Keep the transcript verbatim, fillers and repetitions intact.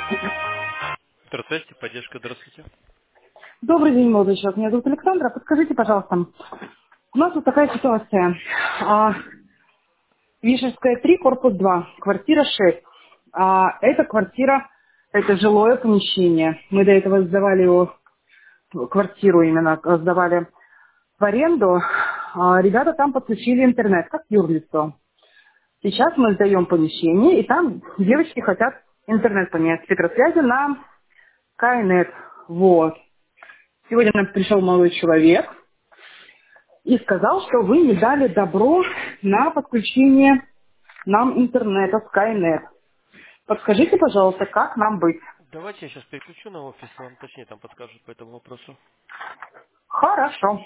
Здравствуйте, поддержка, здравствуйте. Добрый день, молодой человек. Меня зовут Александра. Подскажите, пожалуйста, у нас вот такая ситуация. А, Вишерская три, корпус два, квартира шесть. А, эта квартира, это жилое помещение. Мы до этого сдавали его, квартиру именно, э, сдавали в аренду. А, ребята там подключили интернет, как юрлицо. Сейчас мы сдаем помещение, и там девочки хотят интернет поменять, спектросвязи на Skynet. Вот. Сегодня нам пришел молодой человек и сказал, что вы не дали добро на подключение нам интернета Skynet. Подскажите, пожалуйста, как нам быть? Давайте я сейчас переключу на офис, вам точнее там подскажут по этому вопросу. Хорошо.